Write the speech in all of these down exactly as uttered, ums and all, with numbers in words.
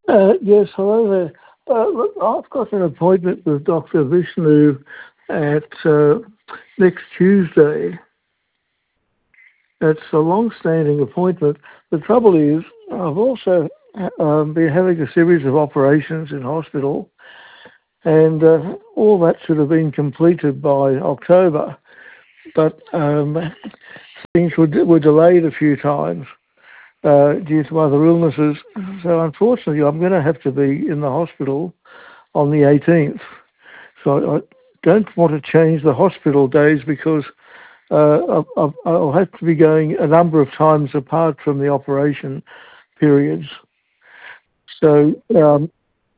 Uh, yes, hello there. Uh, look, I've got an appointment with Doctor Vishnu at uh, next Tuesday. It's a long-standing appointment. The trouble is, I've also um, been having a series of operations in hospital, and uh, all that should have been completed by October, but um, things were, were delayed a few times uh, due to other illnesses. So unfortunately, I'm going to have to be in the hospital on the eighteenth. So I don't want to change the hospital days because uh, I'll, I'll have to be going a number of times apart from the operation periods. So um,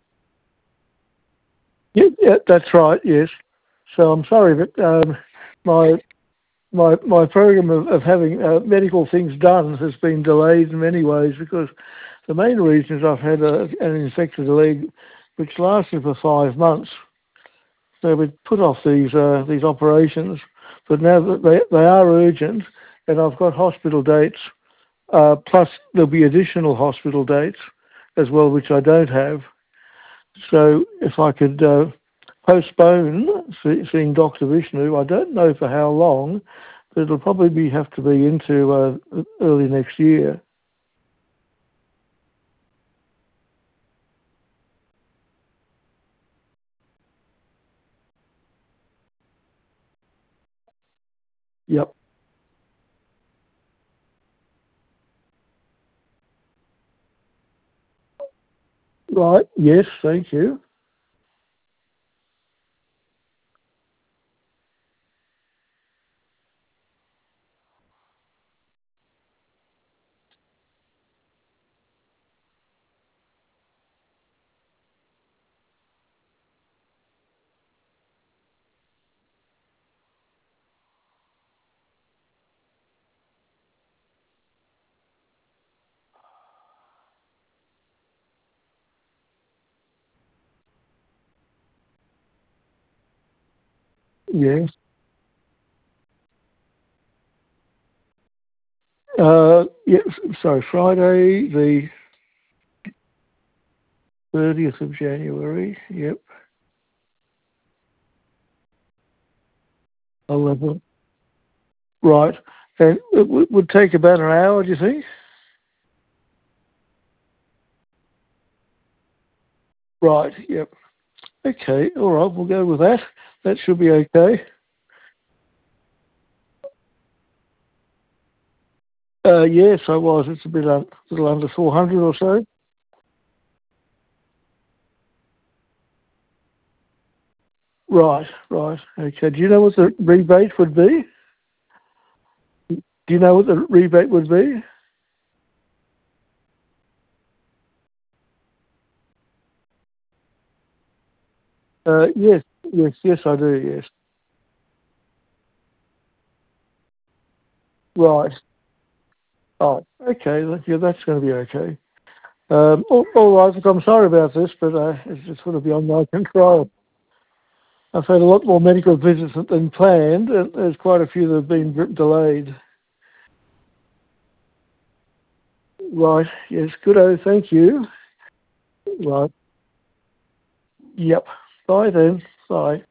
yeah, yeah, that's right. Yes. So I'm sorry that um, my my my program of, of having uh, medical things done has been delayed in many ways because the main reason is I've had a, an infected leg which lasted for five months. So we put off these uh, these operations, but now that they they are urgent, and I've got hospital dates, uh, plus there'll be additional hospital dates as well, which I don't have. So if I could uh, postpone see, seeing Doctor Vishnu, I don't know for how long, but it'll probably be, have to be into uh, early next year. Yep. Right. Yes. Thank you. Yes. Uh, yes. Sorry. Friday the thirtieth of January. Yep. eleven. Right. And it w- would take about an hour, do you think? Right. Yep. Okay. All right. We'll go with that. That should be okay. Uh, yes, I was. It's a bit un- little under four hundred or so. Right. Right. Okay. Do you know what the rebate would be? Do you know what the rebate would be? Uh, yes. Yes. Yes, I do. Yes. Right. Oh. Okay. that- Yeah, that's going to be okay. Um, all, all right. Look, I'm sorry about this, but uh, it's just sort of beyond my control. I've had a lot more medical visits than planned, and there's quite a few that have been d- delayed. Right, yes, good. Oh, thank you. Right, yep. Bye then. Bye.